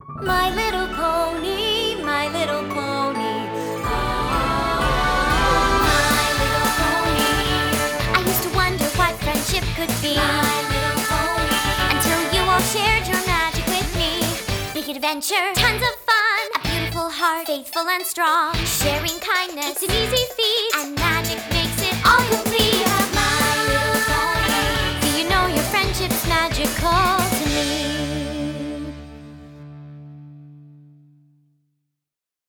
My little pony, my little pony. My little pony. I used to wonder what friendship could be. My little pony. Until you all shared your magic with me. Big adventure, tons of fun. A beautiful heart, faithful and strong. Sharing kindness, it's an easy feat. And magic makes it all complete.